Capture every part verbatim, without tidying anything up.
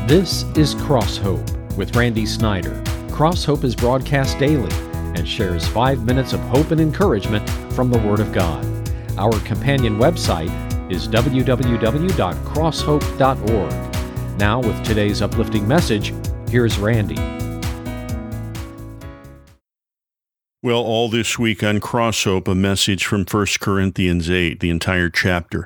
This is Cross Hope with Randy Snyder. Cross Hope is broadcast daily and shares five minutes of hope and encouragement from the Word of God. Our companion website is w w w dot cross hope dot org. Now, with today's uplifting message, here's Randy. Well, all this week on Cross Hope, a message from First Corinthians eight, the entire chapter,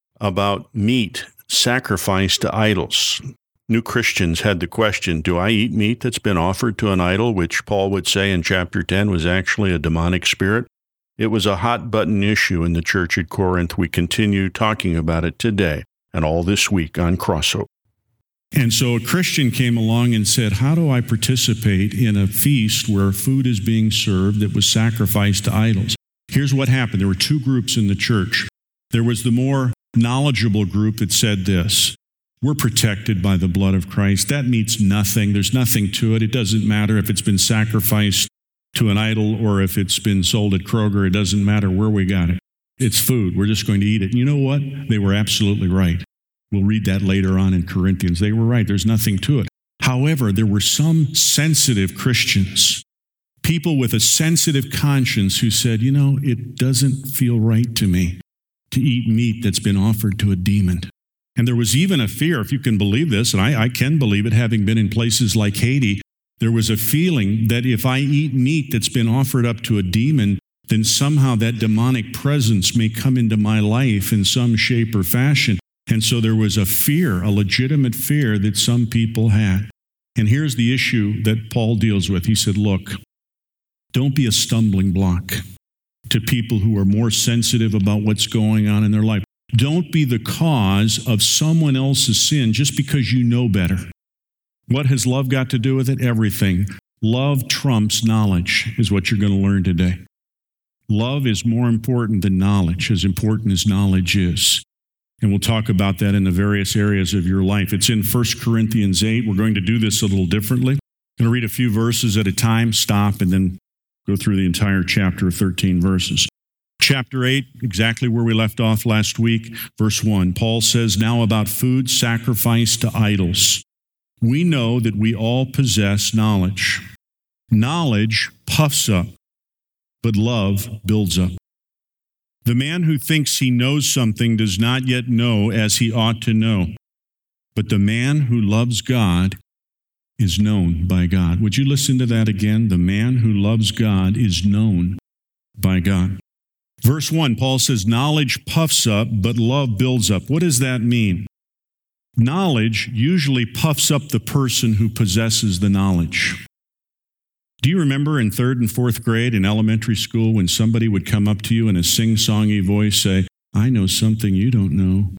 about meat sacrificed to idols. New Christians had the question, do I eat meat that's been offered to an idol, which Paul would say in chapter ten was actually a demonic spirit? It was a hot-button issue in the church at Corinth. We continue talking about it today and all this week on Cross Hope. And so a Christian came along and said, how do I participate in a feast where food is being served that was sacrificed to idols? Here's what happened. There were two groups in the church. There was the more knowledgeable group that said this: we're protected by the blood of Christ. That means nothing. There's nothing to it. It doesn't matter if it's been sacrificed to an idol or if it's been sold at Kroger. It doesn't matter where we got it. It's food. We're just going to eat it. And you know what? They were absolutely right. We'll read that later on in Corinthians. They were right. There's nothing to it. However, there were some sensitive Christians, people with a sensitive conscience who said, you know, it doesn't feel right to me to eat meat that's been offered to a demon. And there was even a fear, if you can believe this, and I, I can believe it, having been in places like Haiti, there was a feeling that if I eat meat that's been offered up to a demon, then somehow that demonic presence may come into my life in some shape or fashion. And so there was a fear, a legitimate fear that some people had. And here's the issue that Paul deals with. He said, look, don't be a stumbling block to people who are more sensitive about what's going on in their life. Don't be the cause of someone else's sin just because you know better. What has love got to do with it? Everything. Love trumps knowledge is what you're going to learn today. Love is more important than knowledge, as important as knowledge is. And we'll talk about that in the various areas of your life. It's in First Corinthians eight. We're going to do this a little differently. I'm going to read a few verses at a time, stop, and then go through the entire chapter of thirteen verses. Chapter eight, exactly where we left off last week, verse one. Paul says, now about food sacrificed to idols. We know that we all possess knowledge. Knowledge puffs up, but love builds up. The man who thinks he knows something does not yet know as he ought to know. But the man who loves God is known by God. Would you listen to that again? The man who loves God is known by God. Verse one, Paul says, knowledge puffs up, but love builds up. What does that mean? Knowledge usually puffs up the person who possesses the knowledge. Do you remember in third and fourth grade in elementary school when somebody would come up to you in a sing-songy voice say, I know something you don't know?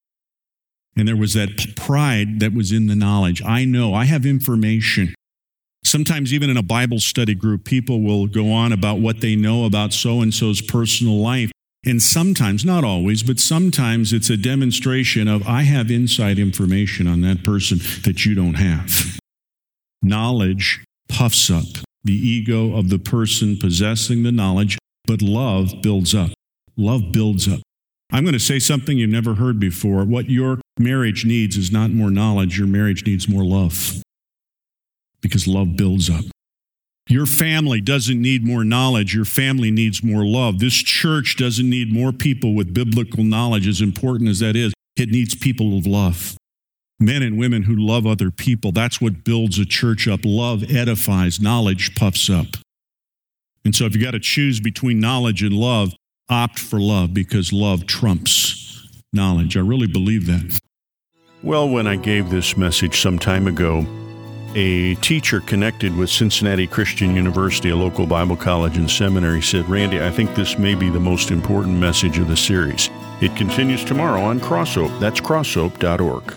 And there was that pride that was in the knowledge. I know, I have information. Sometimes even in a Bible study group, people will go on about what they know about so-and-so's personal life. And sometimes, not always, but sometimes it's a demonstration of, I have inside information on that person that you don't have. Knowledge puffs up the ego of the person possessing the knowledge, but love builds up. Love builds up. I'm going to say something you've never heard before. What your marriage needs is not more knowledge. Your marriage needs more love. Because love builds up. Your family doesn't need more knowledge. Your family needs more love. This church doesn't need more people with biblical knowledge, as important as that is. It needs people of love. Men and women who love other people. That's what builds a church up. Love edifies. Knowledge puffs up. And so if you got to choose between knowledge and love, opt for love because love trumps knowledge. I really believe that. Well, when I gave this message some time ago, a teacher connected with Cincinnati Christian University, a local Bible college and seminary, said, Randy, I think this may be the most important message of the series. It continues tomorrow on Cross Hope. That's cross hope dot org.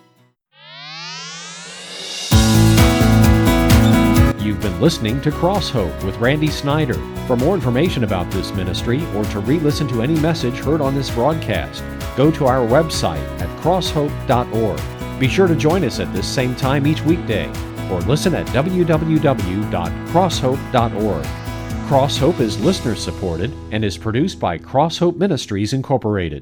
You've been listening to Cross Hope with Randy Snyder. For more information about this ministry or to re-listen to any message heard on this broadcast, go to our website at cross hope dot org. Be sure to join us at this same time each weekday or listen at w w w dot cross hope dot org. Cross Hope is listener supported and is produced by Cross Hope Ministries Incorporated.